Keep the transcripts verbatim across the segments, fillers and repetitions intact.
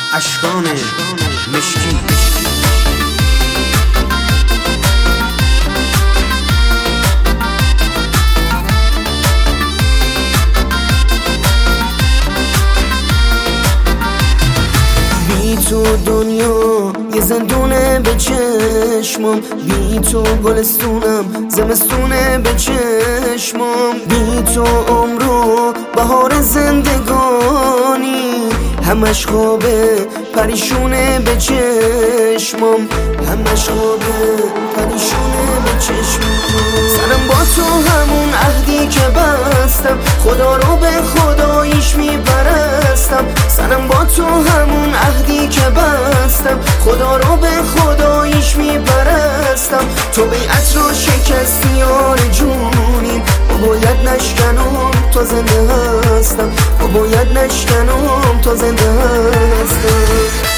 اشکان مشکی. بی تو دنیا یه زندونه به چشمم، بی تو گلستونم زمستونه به چشمم، بی تو عمرو بهار زندگانی، همش خوابه پریشونه به چشمم، همش خوابه پریشونه به چشمم. سرم با تو همون عهدی که بستم، خدا رو به خداییش میپرستم. سرم با تو همون عهدی که بستم، خدا رو به خداییش میپرستم. تو بیعت رو شکستی یار جونیم، و باید نشکنم تا زنده هستم، و باید نشکنم تا زنده هستم.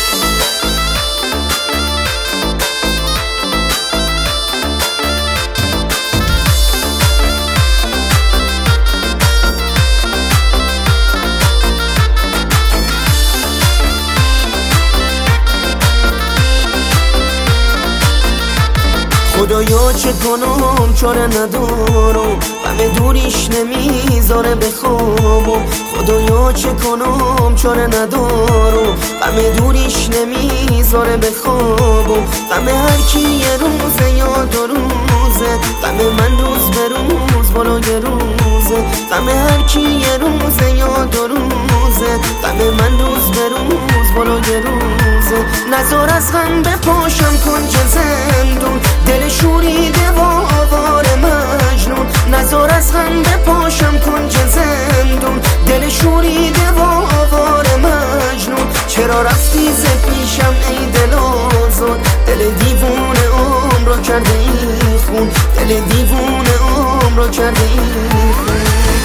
خدایا چه کنم چاره ندارم، غم دوریش نمیذاره بخوابم. خدایا چه کنم چاره ندارم، غم دوریش نمیذاره بخوابم. غم هر کی یه روزه یا دو روزه، غم من روز به روز بالای روزه. غم هر کی یه روزه یا دو روزه، غم من روز به روز بالای روزه. نزار از غم بپاشم کنج زندون، دل شوریده و آوار مجنون. نزار از غم بپاشم کنج زندون، دل شوریده و آوار مجنون. چرا رفتی ز پیشم ای دل آزاد، دل دیوونه عمر را کرده ای خون، دل دیوونه عمر را کرده ای خون.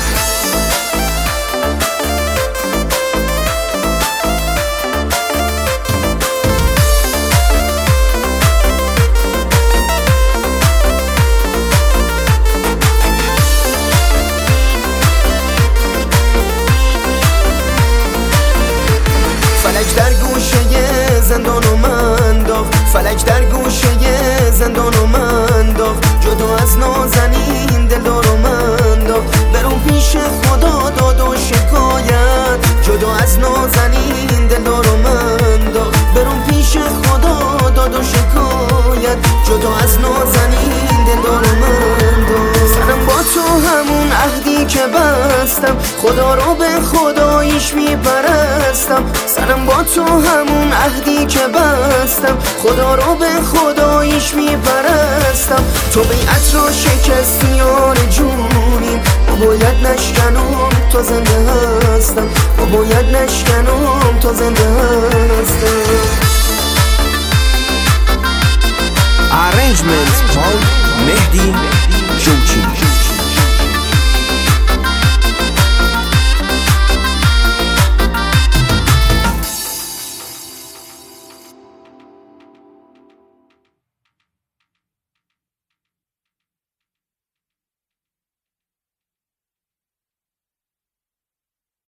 فلک در گوشه زندان و من داغ، فلک در گوشه زندان و من داغ. جدا از نازنین دلدار و من داغ، برو پیش خدا داد و شکایت. جدا از نازنین دلدار و من داغ، برو پیش خدا داد و شکایت. جدا از نازنین دلدار و من داغ. سرم با تو همون عهدی که بستم، خدا رو به خداییش میپرستم. سرم با تو همون عهدی که بستم، خدا رو به خداییش میپرستم. تو بیعت رو شکستی یار جونیم، و باید نشکنم تا زنده هستم، و باید نشکنم تا زنده هستم. Arrangements by Mehdi Jochi.